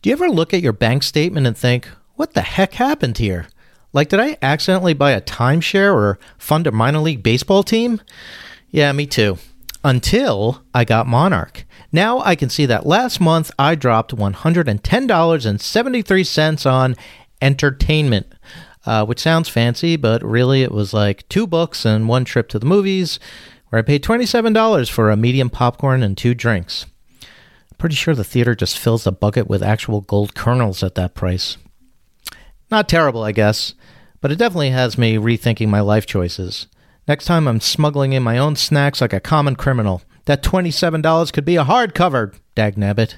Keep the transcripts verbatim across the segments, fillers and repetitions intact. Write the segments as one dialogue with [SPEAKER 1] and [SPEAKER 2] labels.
[SPEAKER 1] Do you ever look at your bank statement and think, what the heck happened here? Like, did I accidentally buy a timeshare or fund a minor league baseball team? Yeah, me too. Until I got Monarch. Now I can see that last month I dropped one hundred ten dollars and seventy-three cents on entertainment, uh, which sounds fancy, but really it was like two books and one trip to the movies, where I paid twenty-seven dollars for a medium popcorn and two drinks. Pretty sure the theater just fills the bucket with actual gold kernels at that price. Not terrible, I guess, but it definitely has me rethinking my life choices. Next time I'm smuggling in my own snacks like a common criminal. That twenty-seven dollars could be a hardcover, dagnabbit.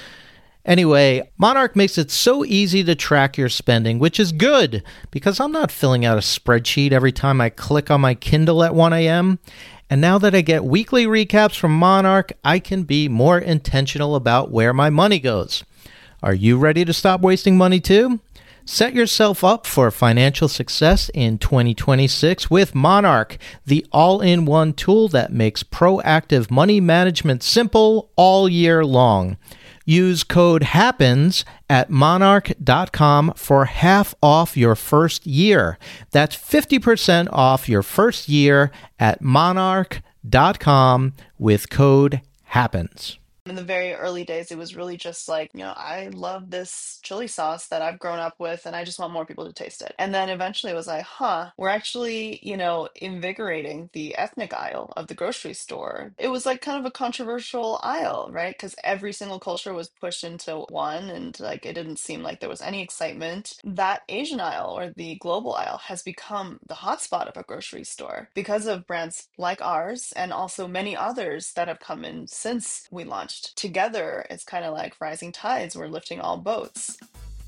[SPEAKER 1] Anyway, Monarch makes it so easy to track your spending, which is good, because I'm not filling out a spreadsheet every time I click on my Kindle at one a.m., and now that I get weekly recaps from Monarch, I can be more intentional about where my money goes. Are you ready to stop wasting money too? Set yourself up for financial success in twenty twenty-six with Monarch, the all-in-one tool that makes proactive money management simple all year long. Use code HAPPENS at monarch dot com for half off your first year. That's fifty percent off your first year at monarch dot com with code HAPPENS.
[SPEAKER 2] In the very early days, it was really just like, you know, I love this chili sauce that I've grown up with and I just want more people to taste it. And then eventually it was like, huh, we're actually, you know, invigorating the ethnic aisle of the grocery store. It was like kind of a controversial aisle, right? Because every single culture was pushed into one and like it didn't seem like there was any excitement. That Asian aisle or the global aisle has become the hotspot of a grocery store because of brands like ours and also many others that have come in since we launched. Together, it's kind of like rising tides. We're lifting all boats.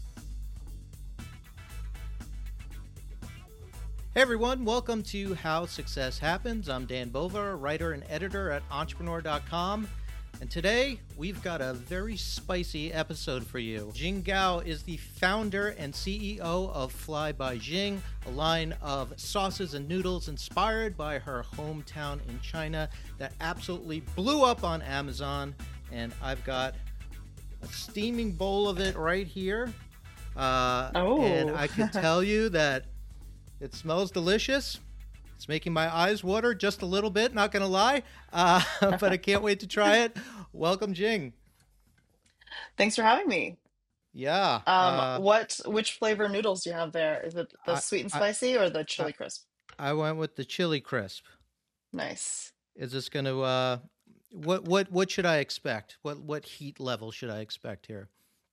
[SPEAKER 1] Hey everyone, welcome to How Success Happens. I'm Dan Bova, writer and editor at entrepreneur dot com. And today, we've got a very spicy episode for you. Jing Gao is the founder and C E O of Fly by Jing, a line of sauces and noodles inspired by her hometown in China that absolutely blew up on Amazon. And I've got a steaming bowl of it right here. Uh,
[SPEAKER 2] Oh,
[SPEAKER 1] and I can tell you that it smells delicious. It's making my eyes water just a little bit, not going to lie. Uh, but I can't wait to try it. Welcome, Jing.
[SPEAKER 2] thanks for having me.
[SPEAKER 1] Yeah.
[SPEAKER 2] Um,
[SPEAKER 1] Uh,
[SPEAKER 2] what, which flavor noodles do you have there? Is it the
[SPEAKER 1] I,
[SPEAKER 2] sweet and
[SPEAKER 1] I,
[SPEAKER 2] spicy or the
[SPEAKER 1] I,
[SPEAKER 2] chili crisp?
[SPEAKER 1] I went with the chili crisp.
[SPEAKER 2] Nice.
[SPEAKER 1] Is this going to, uh, what, what, what should I expect? What, what heat level should I expect here?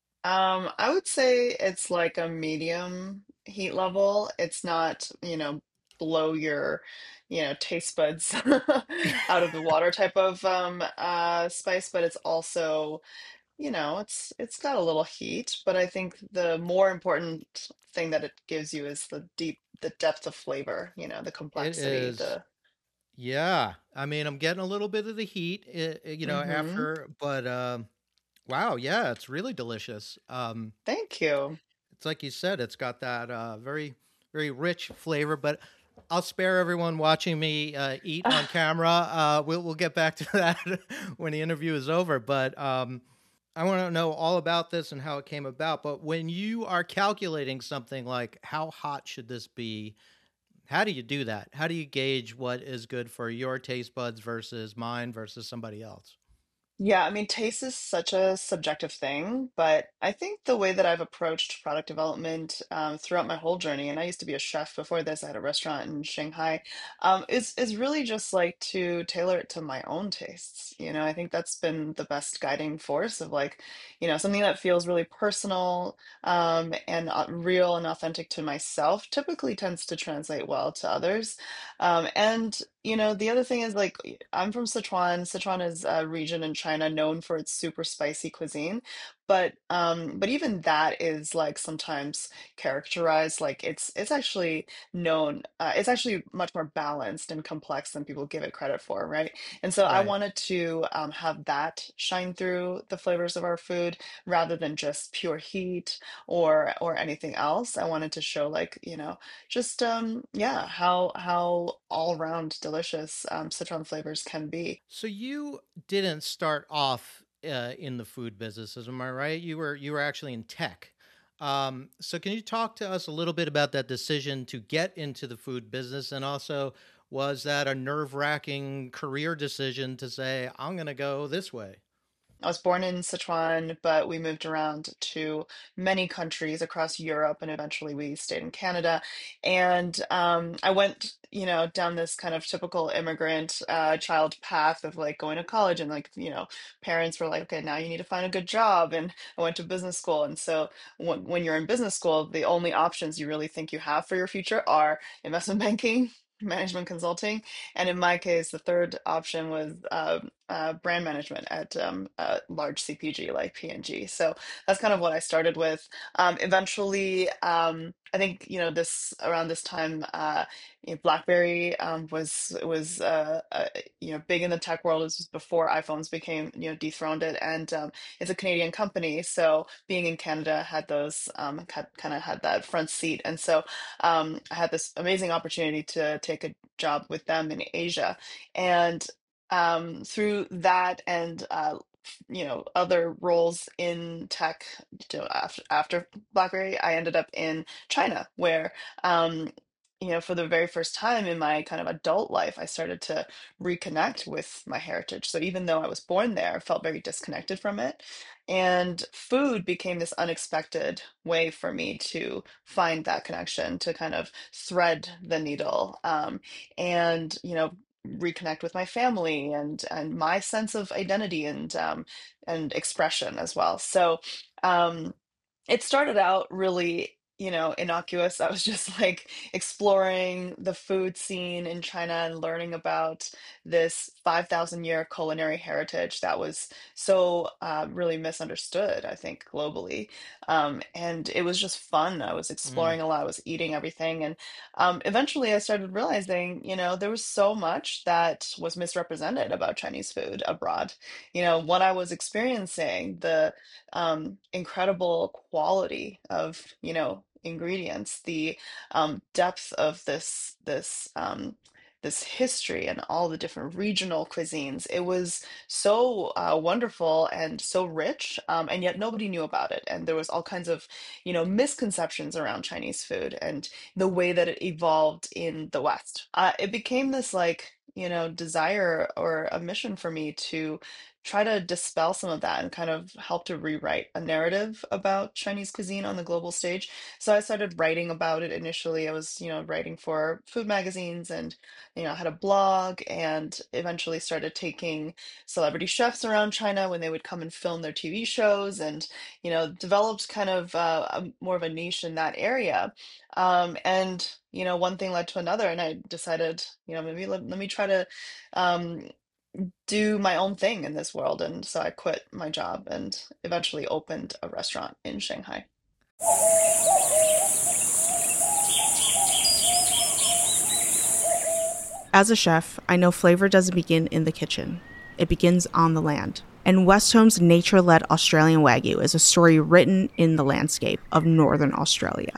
[SPEAKER 2] Um, I would say it's like a medium heat level. It's not, you know, blow your, you know, taste buds out of the water type of um uh spice, but it's also, you know, it's it's got a little heat, but I think the more important thing that it gives you is the deep the depth of flavor, you know, the
[SPEAKER 1] It
[SPEAKER 2] complexity,
[SPEAKER 1] is.
[SPEAKER 2] the
[SPEAKER 1] Yeah. I mean, I'm getting a little bit of the heat, uh, you know,
[SPEAKER 2] mm-hmm.
[SPEAKER 1] after, but, um, wow. Yeah. It's really delicious. Um,
[SPEAKER 2] Thank you.
[SPEAKER 1] It's like you said, it's got that uh, very, very rich flavor, but I'll spare everyone watching me uh, eat on camera. Uh, we'll, we'll get back to that when the interview is over. But um, I want to know all about this and how it came about. But when you are calculating something like how hot should this be, how do you do that? How do you gauge what is good for your taste buds versus mine versus somebody else?
[SPEAKER 2] Yeah, I mean, taste is such a subjective thing, but I think the way that I've approached product development um, throughout my whole journey, and I used to be a chef before this, I had a restaurant in Shanghai, um, is is really just like to tailor it to my own tastes. You know, I think that's been the best guiding force of like, you know, something that feels really personal um, and uh, real and authentic to myself typically tends to translate well to others. Um, and you know, the other thing is like I'm from Sichuan. Sichuan is a region in China known for its super spicy cuisine, but um, but even that is like sometimes characterized like it's it's actually known. Uh, it's actually much more balanced and complex than people give it credit for, right? And so I
[SPEAKER 1] Right.
[SPEAKER 2] wanted to um, have that shine through the flavors of our food rather than just pure heat or or anything else. I wanted to show like you know just um yeah how how all round delicious um citron flavors can be.
[SPEAKER 1] So you didn't start off uh, in the food businesses. Am I right? You were you were actually in tech. Um, so can you talk to us a little bit about that decision to get into the food business, and also was that a nerve wracking career decision to say I'm going to go this way?
[SPEAKER 2] I was born in Sichuan, but we moved around to many countries across Europe, and eventually we stayed in Canada. And um, I went, you know, down this kind of typical immigrant uh, child path of like going to college, and like, you know, parents were like, okay, now you need to find a good job. And I went to business school, and so when, when you're in business school, the only options you really think you have for your future are investment banking. Management consulting, and in my case, the third option was uh, uh, brand management at um, a large C P G like P and G. So that's kind of what I started with. Um, eventually, um, I think you know this around this time, uh, you know, BlackBerry um, was was uh, uh, you know big in the tech world. This was before iPhones became you know dethroned it, and um, it's a Canadian company. So being in Canada had those um, had, kind of had that front seat, and so um, I had this amazing opportunity to take a job with them in Asia, and um, through that and uh, you know other roles in tech to, after, after BlackBerry, I ended up in China, where um, you know for the very first time in my kind of adult life, I started to reconnect with my heritage. So even though I was born there, I felt very disconnected from it. And food became this unexpected way for me to find that connection, to kind of thread the needle, um, and you know reconnect with my family and and my sense of identity and um, and expression as well. So um, it started out really, you know, innocuous. I was just like exploring the food scene in China and learning about this five thousand year culinary heritage that was so uh, really misunderstood, I think, globally. Um, and it was just fun. I was
[SPEAKER 1] Mm,
[SPEAKER 2] exploring a lot, I was eating everything. And um, eventually I started realizing, you know, there was so much that was misrepresented about Chinese food abroad. You know, what I was experiencing, the um, incredible quality of, you know, ingredients, the um, depth of this this um, this history and all the different regional cuisines. It was so uh, wonderful and so rich, um, and yet nobody knew about it. And there was all kinds of, you know, misconceptions around Chinese food and the way that it evolved in the West. Uh, it became this like, you know, desire or a mission for me to try to dispel some of that and kind of help to rewrite a narrative about Chinese cuisine on the global stage. So I started writing about it initially. I was, you know, writing for food magazines and, you know, had a blog, and eventually started taking celebrity chefs around China when they would come and film their T V shows, and, you know, developed kind of uh, a, more of a niche in that area. Um, and, you know, one thing led to another, and I decided, you know, maybe let, let me try to um, do my own thing in this world. And so I quit my job and eventually opened a restaurant in Shanghai.
[SPEAKER 3] As a chef, I know flavor doesn't begin in the kitchen. It begins on the land. And Westhome's nature-led Australian Wagyu is a story written in the landscape of Northern Australia.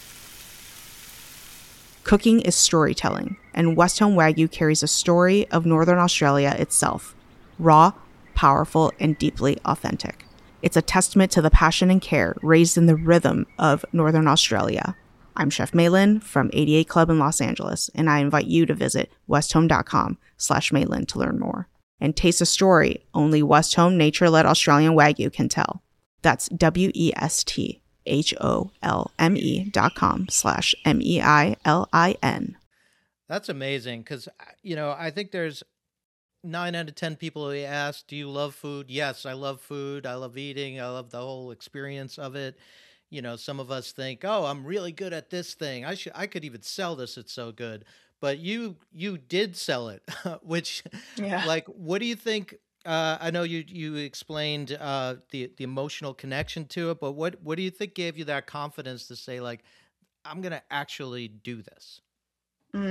[SPEAKER 3] Cooking is storytelling, and Westhome Wagyu carries a story of Northern Australia itself. Raw, powerful, and deeply authentic. It's a testament to the passion and care raised in the rhythm of Northern Australia. I'm Chef Maylin from eighty-eight Club in Los Angeles, and I invite you to visit westhome.com slash Maylin to learn more. And taste a story only Westhome nature-led Australian Wagyu can tell. That's W-E-S-T H-O-L-M-E dot com slash M-E-I-L-I-N.
[SPEAKER 1] that's amazing because, you know, I think there's nine out of ten people who ask, do you love food? Yes, I love food. I love eating. I love the whole experience of it. You know, some of us think, oh, I'm really good at this thing. I should, I could even sell this. It's so good. But you, you did sell it, which,
[SPEAKER 2] Yeah.
[SPEAKER 1] like, what do you think? Uh, I know you, you explained uh, the, the emotional connection to it, but what, what do you think gave you that confidence to say, like, I'm going to actually do this?
[SPEAKER 2] Mm.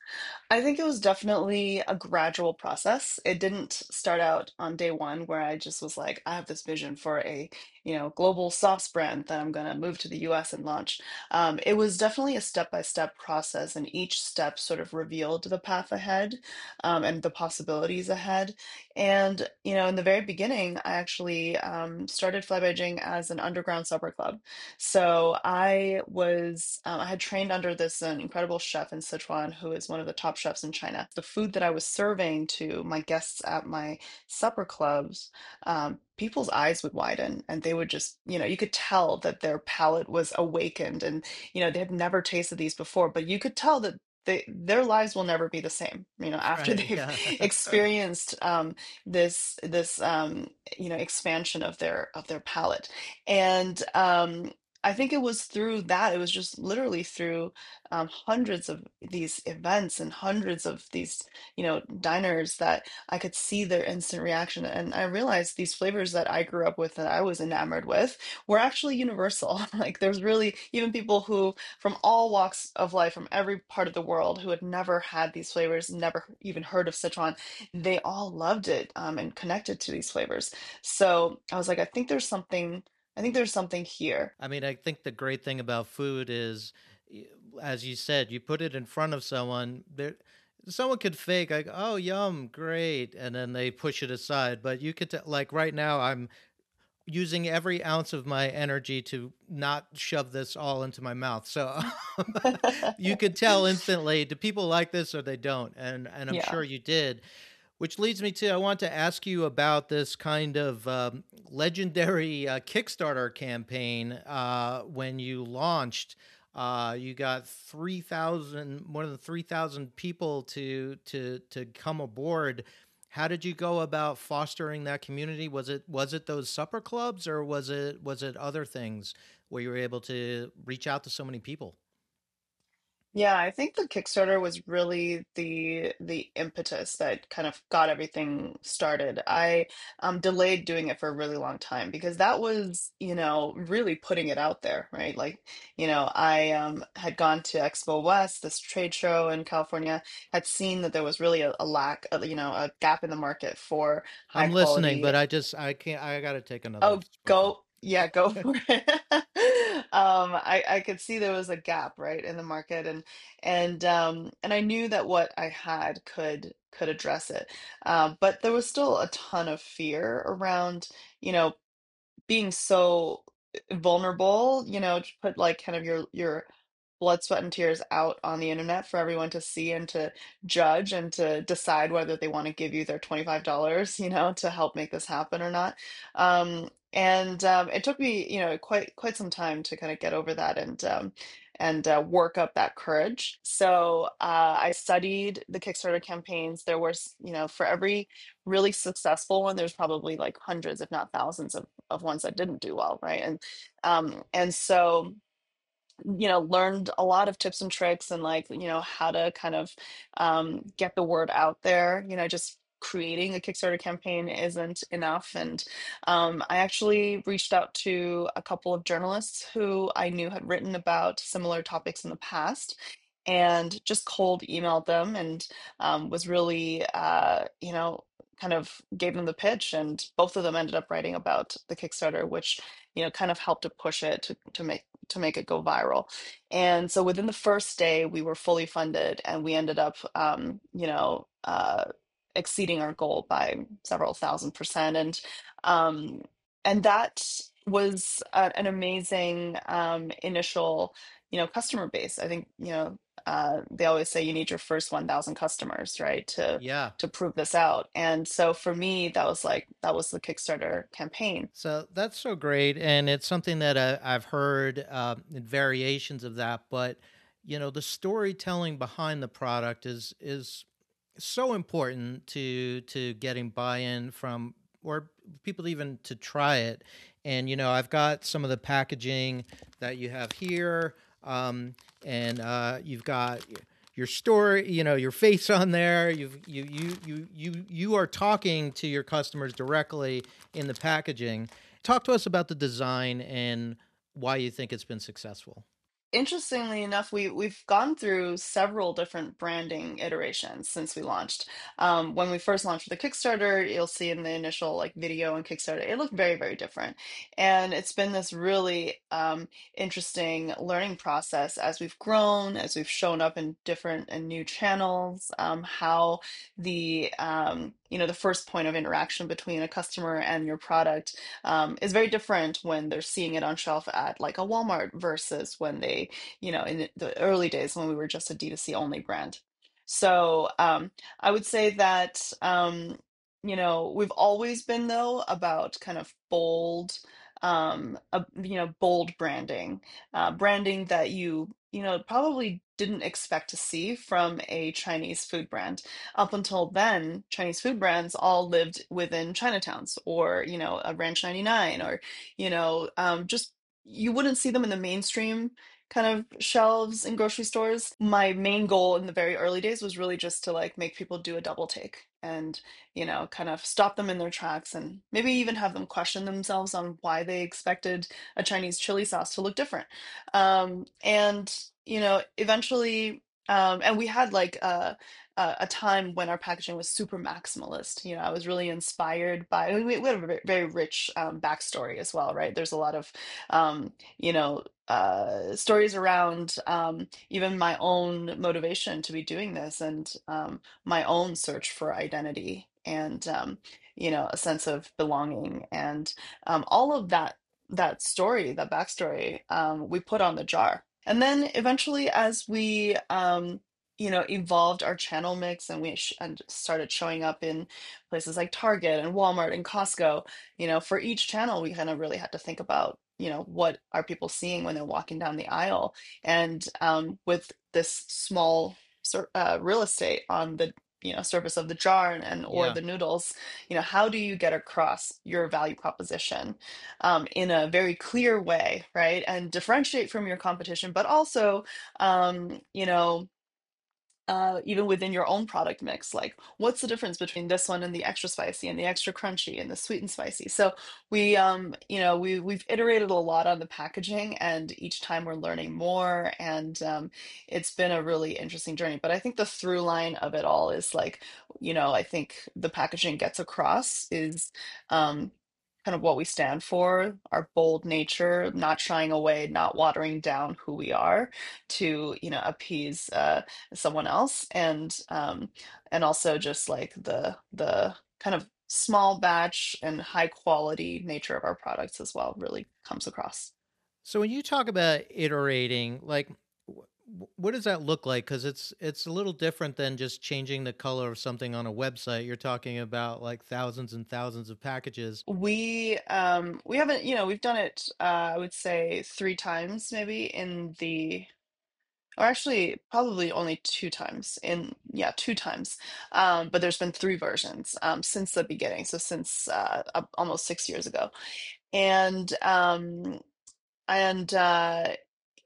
[SPEAKER 2] I think it was definitely a gradual process. It didn't start out on day one where I just was like, I have this vision for a, you know, global sauce brand that I'm going to move to the U S and launch. Um, it was definitely a step-by-step process, and each step sort of revealed the path ahead, um, and the possibilities ahead. And, you know, in the very beginning, I actually um, started Fly Beijing as an underground supper club. So I was, um, I had trained under this uh, incredible chef in Sichuan who is one of the top chefs in China. The food that I was serving to my guests at my supper clubs, um, people's eyes would widen and they would just, you know, you could tell that their palate was awakened and, you know, they had never tasted these before, but you could tell that they, their lives will never be the same, you know, after
[SPEAKER 1] Right.
[SPEAKER 2] they've
[SPEAKER 1] Yeah.
[SPEAKER 2] experienced um, this this um, you know expansion of their of their palate. And um, I think it was through that. It was just literally through um, hundreds of these events and hundreds of these, you know, diners that I could see their instant reaction. And I realized these flavors that I grew up with that I was enamored with were actually universal. Like there's really even people who from all walks of life, from every part of the world, who had never had these flavors, never even heard of Sichuan, they all loved it um, and connected to these flavors. So I was like, I think there's something. I think there's something here.
[SPEAKER 1] I mean, I think the great thing about food is, y- as you said, you put it in front of someone. There, someone could fake like, "Oh, yum, great," and then they push it aside. But you could, t- like, right now, I'm using every ounce of my energy to not shove this all into my mouth. So you could tell instantly, do people like this or they don't? And and I'm
[SPEAKER 2] Yeah.
[SPEAKER 1] sure you did. Which leads me to I want to ask you about this kind of um, legendary uh, Kickstarter campaign uh, when you launched. Uh, you got three thousand, more than three thousand people to to to come aboard. How did you go about fostering that community? Was it was it those supper clubs, or was it was it other things where you were able to reach out to so many people?
[SPEAKER 2] Yeah, I think the Kickstarter was really the the impetus that kind of got everything started. I um, delayed doing it for a really long time because that was, you know, really putting it out there, right? Like, you know, I um, had gone to Expo West, this trade show in California, had seen that there was really a, a lack of, you know, a gap in the market for high
[SPEAKER 1] I'm listening,
[SPEAKER 2] quality.
[SPEAKER 1] but I just I can't. I got to take another
[SPEAKER 2] Oh,
[SPEAKER 1] spoonful.
[SPEAKER 2] go. Yeah, go for it. Um, I I could see there was a gap, right, in the market, and and um and I knew that what I had could could address it. Um, but there was still a ton of fear around, you know, being so vulnerable, you know, to put like kind of your your blood, sweat, and tears out on the internet for everyone to see and to judge and to decide whether they want to give you their twenty-five dollars you know, to help make this happen or not. Um, and um, it took me, you know, quite quite some time to kind of get over that and um, and uh, work up that courage. So uh, I studied the Kickstarter campaigns. There was, you know, for every really successful one, there's probably like hundreds, if not thousands, of, of ones that didn't do well, right? And um, and so you know, learned a lot of tips and tricks and like, you know, how to kind of um, get the word out there. You know, just creating a Kickstarter campaign isn't enough. And um, I actually reached out to a couple of journalists who I knew had written about similar topics in the past. And just cold emailed them and um, was really, uh, you know, kind of gave them the pitch. And both of them ended up writing about the Kickstarter, which, you know, kind of helped to push it to, to make to make it go viral. And so within the first day, we were fully funded, and we ended up, um, you know, uh, exceeding our goal by several thousand percent. And um, and that was a, an amazing um, initial, you know, customer base. I think, you know, uh, they always say you need your first one thousand customers, right, to
[SPEAKER 1] Yeah.
[SPEAKER 2] to prove this out. And so for me, that was like that was the Kickstarter campaign.
[SPEAKER 1] So that's so great, and it's something that I, I've heard uh, in variations of that. But you know, the storytelling behind the product is is so important to to getting buy-in from or people even to try it. And you know, I've got some of the packaging that you have here, um, and uh, you've got your story, you know, your face on there. You've you you you you you are talking to your customers directly in the packaging. Talk to us about the design and why you think it's been successful.
[SPEAKER 2] interestingly enough, we we've gone through several different branding iterations since we launched. Um, when we first launched the Kickstarter, you'll see in the initial like video and Kickstarter, it looked very, very different. And it's been this really um, interesting learning process as we've grown, as we've shown up in different and new channels, um, how the um, you know the first point of interaction between a customer and your product um, is very different when they're seeing it on shelf at like a Walmart versus when they, you know, in the early days when we were just a D two C only brand. So um, I would say that, um, you know, we've always been though about kind of bold, um, uh, you know, bold branding, uh, branding that you, you know, probably didn't expect to see from a Chinese food brand. Up until then, Chinese food brands all lived within Chinatowns or, you know, a Ranch ninety-nine or, you know, um, just you wouldn't see them in the mainstream kind of shelves in grocery stores. My main goal in the very early days was really just to like make people do a double take and, you know, kind of stop them in their tracks and maybe even have them question themselves on why they expected a Chinese chili sauce to look different. Um, and, you know, eventually, um, and we had like a uh, a time when our packaging was super maximalist. You know, I was really inspired by, we, we have a very, very rich um, backstory as well, right? There's a lot of, um, you know, uh, stories around um, even my own motivation to be doing this and um, my own search for identity and, um, you know, a sense of belonging and um, all of that, that story, that backstory, um, we put on the jar. And then eventually, as we, um, you know, evolved our channel mix and we sh- and started showing up in places like Target and Walmart and Costco, you know, for each channel, we kind of really had to think about, you know, what are people seeing when they're walking down the aisle? And um, with this small sur- uh, real estate on the, you know, surface of the jar and, and or
[SPEAKER 1] Yeah.
[SPEAKER 2] the noodles, you know, how do you get across your value proposition um, in a very clear way, right? And differentiate from your competition, but also, um, you know, uh, even within your own product mix, like what's the difference between this one and the extra spicy and the extra crunchy and the sweet and spicy? So we, um, you know, we we've iterated a lot on the packaging, and each time we're learning more, and um, it's been a really interesting journey. But I think the through line of it all is like, you know, I think the packaging gets across is um, kind of what we stand for, our bold nature, not shying away, not watering down who we are to, you know, appease. Uh, someone else and um and also just like the the kind of small batch and high quality nature of our products as well really comes across.
[SPEAKER 1] So when you talk about iterating, like wh- what does that look like? Because it's it's a little different than just changing the color of something on a website. You're talking about like thousands and thousands of packages.
[SPEAKER 2] We um we haven't, you know, we've done it uh I would say three times maybe in the or actually probably only two times in yeah two times um but there's been three versions um since the beginning, so since uh ab- almost six years ago. And um and uh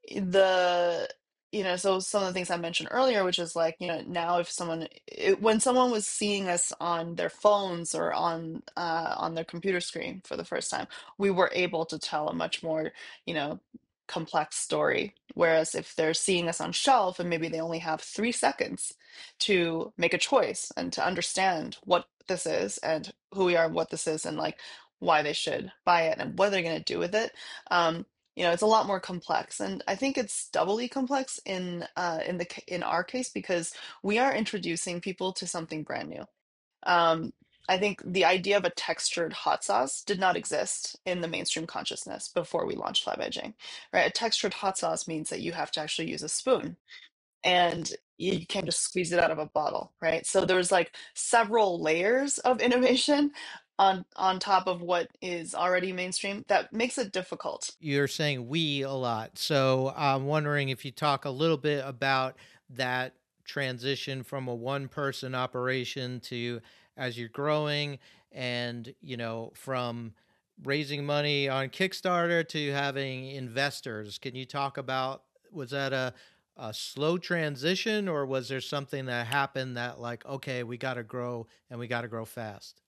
[SPEAKER 2] the you know so some of the things I mentioned earlier, which is like, you know, now if someone it, when someone was seeing us on their phones or on uh, on their computer screen for the first time, we were able to tell a much more, you know, complex story, whereas if they're seeing us on shelf and maybe they only have three seconds to make a choice and to understand what this is and who we are and what this is and like why they should buy it and what they're going to do with it, um, you know, it's a lot more complex, and I think it's doubly complex in uh, in the ca- in our case because we are introducing people to something brand new. Um, I think the idea of a textured hot sauce did not exist in the mainstream consciousness before we launched Fly by Jing, right? A textured hot sauce means that you have to actually use a spoon and you can't just squeeze it out of a bottle, right? So there's like several layers of innovation on on top of what is already mainstream that makes it difficult.
[SPEAKER 1] You're saying we a lot. So I'm wondering if you talk a little bit about that transition from a one person operation to as you're growing and, you know, from raising money on Kickstarter to having investors. Can you talk about, was that a, a slow transition or was there something that happened that like, okay, we got to grow and we got to grow fast?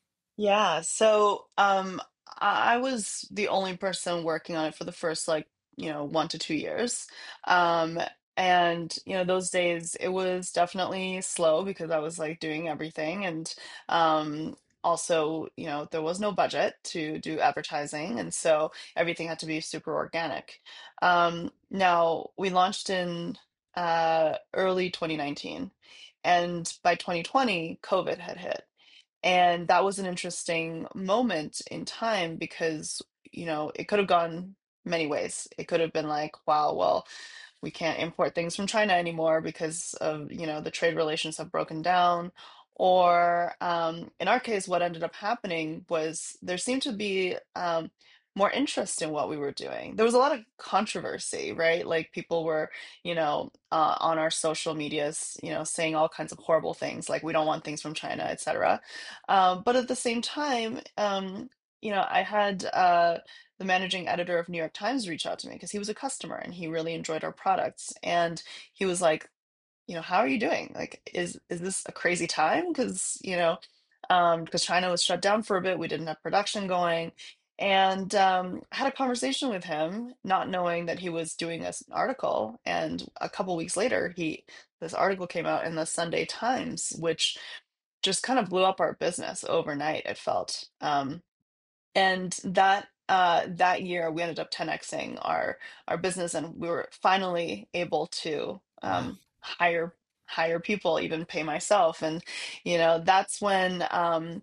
[SPEAKER 2] Yeah, so um I I was the only person working on it for the first like you know, one to two years. Um, and, you know, those days it was definitely slow because I was like doing everything. And um, also, you know, there was no budget to do advertising. And so everything had to be super organic. Um, now, we launched in uh, early twenty nineteen. And by twenty twenty, COVID had hit. And that was an interesting moment in time because, you know, it could have gone many ways. It could have been like, wow, well, we can't import things from China anymore because of, you know, the trade relations have broken down. Or um, in our case, what ended up happening was there seemed to be um, more interest in what we were doing. There was a lot of controversy, right? Like people were, you know, uh, on our social medias, you know, saying all kinds of horrible things, like we don't want things from China, et cetera. Um, but at the same time, um, you know, I had uh, the managing editor of New York Times reach out to me because he was a customer and he really enjoyed our products. And he was like, you know, how are you doing? Like, is is this a crazy time? Because, you know, um, because China was shut down for a bit, we didn't have production going. And um, I had a conversation with him, not knowing that he was doing this article. And a couple weeks later, he this article came out in the Sunday Times, which just kind of blew up our business overnight, it felt. Um, and that uh, that year, we ended up ten Xing our our business, and we were finally able to
[SPEAKER 1] Wow.
[SPEAKER 2] um, hire hire people, even pay myself. And you know, that's when um,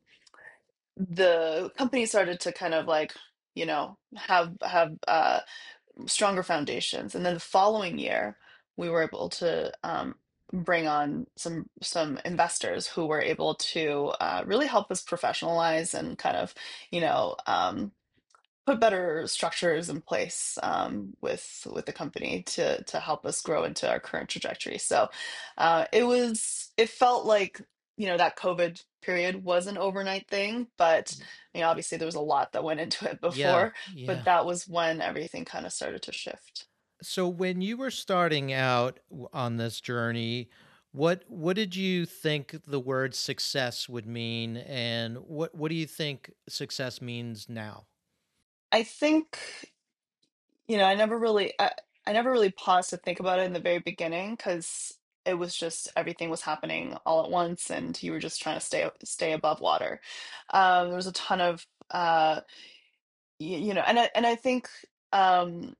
[SPEAKER 2] the company started to kind of like, you know, have have uh, stronger foundations. And then the following year, we were able to um, bring on some some investors who were able to uh, really help us professionalize and kind of, you know, um, put better structures in place um, with with the company to to help us grow into our current trajectory. So uh, it was it felt like, you know, that COVID period was an overnight thing, but you know, obviously there was a lot that went into it
[SPEAKER 1] Yeah,
[SPEAKER 2] before, but
[SPEAKER 1] yeah.
[SPEAKER 2] that was when everything kind of started to shift.
[SPEAKER 1] So when you were starting out w- on this journey, what what did you think the word success would mean, and what what do you think success means now?
[SPEAKER 2] I think, you know, I never really, I, I never really paused to think about it in the very beginning because it was just everything was happening all at once, and you were just trying to stay stay above water. Um, there was a ton of, uh, y- you know, and I, and I think um,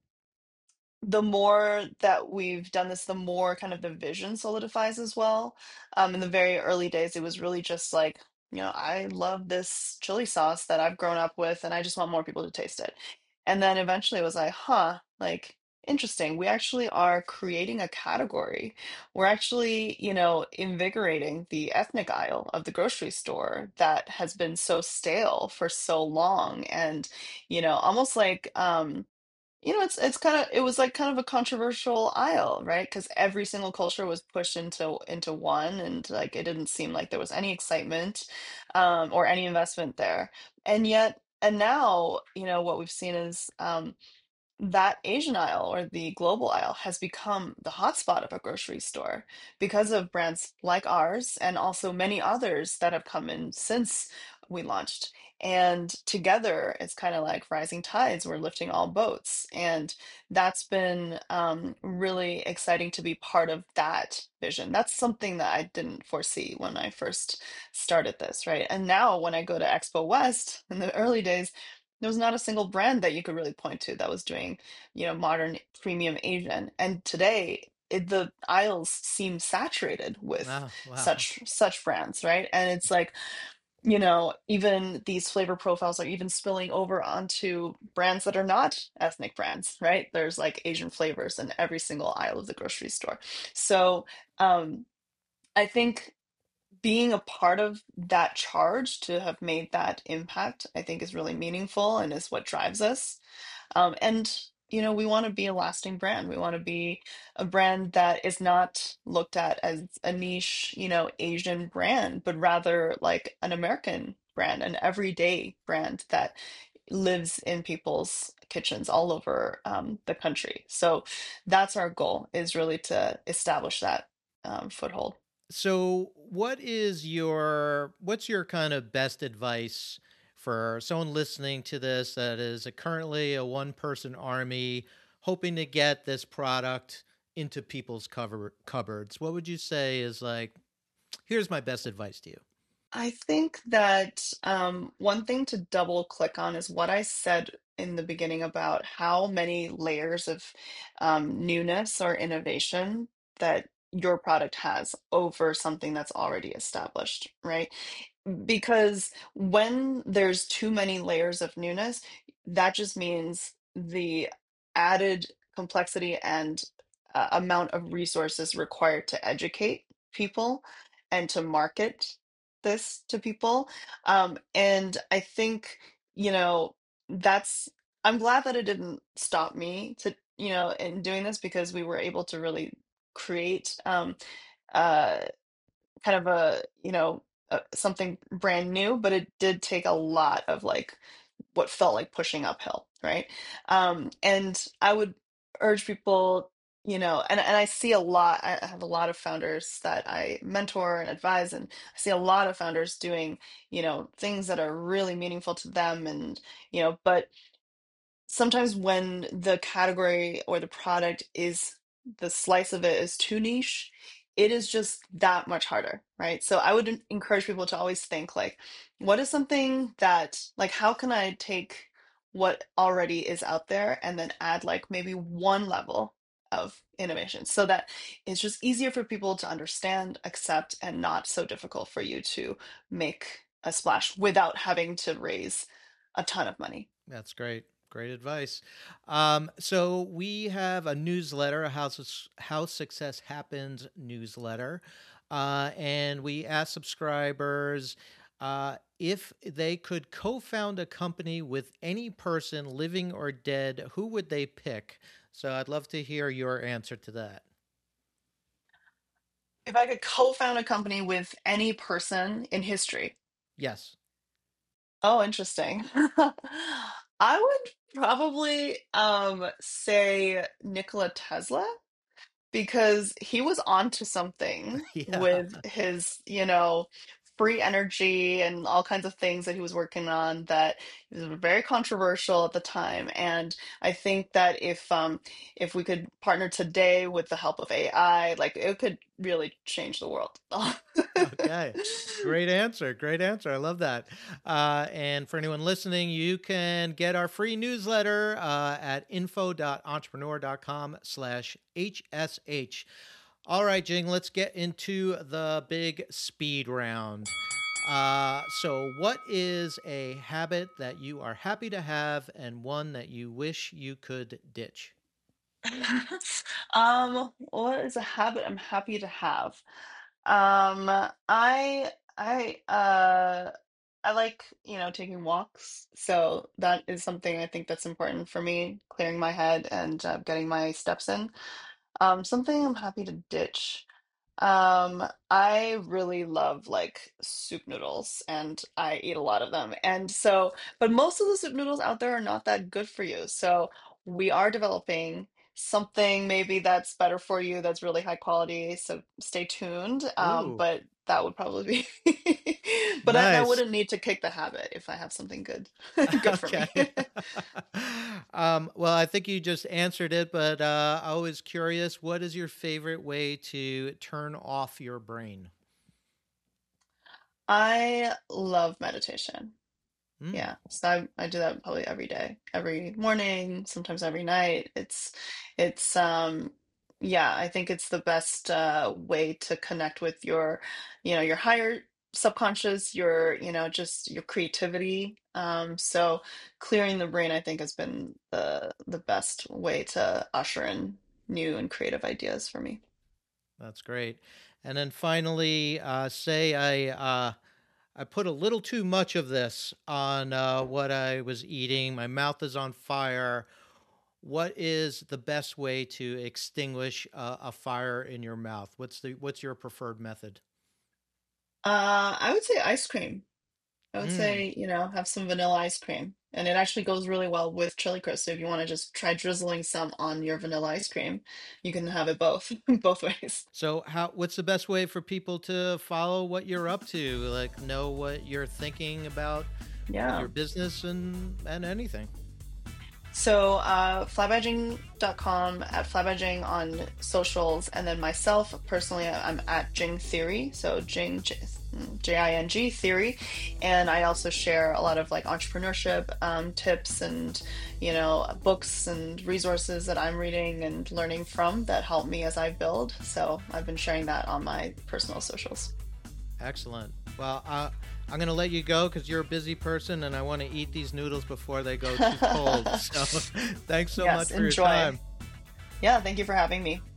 [SPEAKER 2] the more that we've done this, the more kind of the vision solidifies as well. Um, in the very early days, it was really just like, you know, I love this chili sauce that I've grown up with, and I just want more people to taste it. And then eventually it was like, huh, like, interesting. We actually are creating a category. We're actually, you know, invigorating the ethnic aisle of the grocery store that has been so stale for so long. And, you know, almost like, um, you know, it's it's kind of it was like kind of a controversial aisle, right? Because every single culture was pushed into into one, and like it didn't seem like there was any excitement um, or any investment there. And yet, and now, you know, what we've seen is um, that Asian aisle or the global aisle has become the hotspot of a grocery store because of brands like ours and also many others that have come in since we launched. And together, it's kind of like rising tides, we're lifting all boats. And that's been um, really exciting to be part of that vision. That's something that I didn't foresee when I first started this, right? And now, when I go to Expo West in the early days, there was not a single brand that you could really point to that was doing, you know, modern premium Asian. And today, it, the aisles seem saturated with
[SPEAKER 1] Wow, wow.
[SPEAKER 2] such such brands, right? And it's like, you know, even these flavor profiles are even spilling over onto brands that are not ethnic brands, right? There's like Asian flavors in every single aisle of the grocery store. So, um, I think being a part of that charge to have made that impact, I think is really meaningful and is what drives us. Um, and, you know, we want to be a lasting brand. We want to be a brand that is not looked at as a niche, you know, Asian brand, but rather like an American brand, an everyday brand that lives in people's kitchens all over um, the country. So that's our goal, is really to establish that um, foothold.
[SPEAKER 1] So what is your what's your kind of best advice for someone listening to this that is a, currently a one person army hoping to get this product into people's cover cupboards, what would you say is like, here's my best advice to you?
[SPEAKER 2] I think that um, one thing to double click on is what I said in the beginning about how many layers of um, newness or innovation that your product has over something that's already established, right? Because when there's too many layers of newness, that just means the added complexity and uh, amount of resources required to educate people and to market this to people. Um, and I think, you know, that's, I'm glad that it didn't stop me to, you know, in doing this because we were able to really create um, uh, kind of a, you know, uh, something brand new, but it did take a lot of like what felt like pushing uphill, right? Um, and I would urge people, you know, and, and I see a lot, I have a lot of founders that I mentor and advise, and I see a lot of founders doing, you know, things that are really meaningful to them. And, you know, but sometimes when the category or the product is the slice of it is too niche, it is just that much harder, right? So I would en- encourage people to always think like, what is something that, like, how can I take what already is out there and then add like maybe one level of innovation so that it's just easier for people to understand, accept, and not so difficult for you to make a splash without having to raise a ton of money.
[SPEAKER 1] That's great. Great advice. Um, so we have a newsletter, a How, Sus- How Success Happens newsletter. Uh, and we ask subscribers uh, if they could co-found a company with any person living or dead, who would they pick? So I'd love to hear your answer to that.
[SPEAKER 2] If I could co-found a company with any person in history.
[SPEAKER 1] Yes.
[SPEAKER 2] Oh, interesting. I would probably um say Nikola Tesla because he was onto something
[SPEAKER 1] Yeah.
[SPEAKER 2] with his, you know, free energy and all kinds of things that he was working on that was very controversial at the time. And I think that if um if we could partner today with the help of A I, like it could really change the world.
[SPEAKER 1] Okay. Great answer. Great answer. I love that. Uh, and for anyone listening, you can get our free newsletter uh, at info.entrepreneur.com slash HSH. All right, Jing, let's get into the big speed round. Uh, so, what is a habit that you are happy to have and one that you wish you could ditch?
[SPEAKER 2] Um, what is a habit I'm happy to have? Um, I I uh I like, you know, taking walks. So that is something I think that's important for me, clearing my head and uh, getting my steps in. Um, something I'm happy to ditch. Um, I really love like soup noodles and I eat a lot of them. And so, but most of the soup noodles out there are not that good for you. So we are developing something maybe that's better for you, that's really high quality. So stay tuned. Um,
[SPEAKER 1] Ooh,
[SPEAKER 2] but that would probably be, but then I
[SPEAKER 1] nice.
[SPEAKER 2] wouldn't need to kick the habit if I have something good, good for
[SPEAKER 1] Okay.
[SPEAKER 2] me.
[SPEAKER 1] um, well, I think you just answered it, but uh, I was curious. What is your favorite way to turn off your brain?
[SPEAKER 2] I love meditation.
[SPEAKER 1] Mm.
[SPEAKER 2] Yeah, so I, I do that probably every day, every morning, sometimes every night. It's, it's, um, yeah, I think it's the best uh, way to connect with your, you know, your higher subconscious, your, you know, just your creativity. Um, so clearing the brain, I think, has been the the best way to usher in new and creative ideas for me.
[SPEAKER 1] That's great. And then finally, uh, say I uh, I put a little too much of this on uh, what I was eating. My mouth is on fire. What is the best way to extinguish a, a fire in your mouth? What's the what's your preferred method?
[SPEAKER 2] Uh, I would say ice cream. I would
[SPEAKER 1] Mm.
[SPEAKER 2] say, you know, have some vanilla ice cream. And it actually goes really well with chili crisp. So if you want to just try drizzling some on your vanilla ice cream, you can have it both, both ways.
[SPEAKER 1] So how what's the best way for people to follow what you're up to? Like know what you're thinking about with your
[SPEAKER 2] Yeah.
[SPEAKER 1] business and and anything.
[SPEAKER 2] So uh, fly by jing dot com, at flybyjing on socials, and then myself personally, I'm at Jing Theory. So Jing, J I N G Theory, and I also share a lot of like entrepreneurship um, tips and you know books and resources that I'm reading and learning from that help me as I build. So I've been sharing that on my personal socials.
[SPEAKER 1] Excellent. Well, uh, I'm going to let you go because you're a busy person and I want to eat these noodles before they go too cold. So thanks so
[SPEAKER 2] Yes,
[SPEAKER 1] much for
[SPEAKER 2] enjoy.
[SPEAKER 1] your time.
[SPEAKER 2] Yeah, thank you for having me.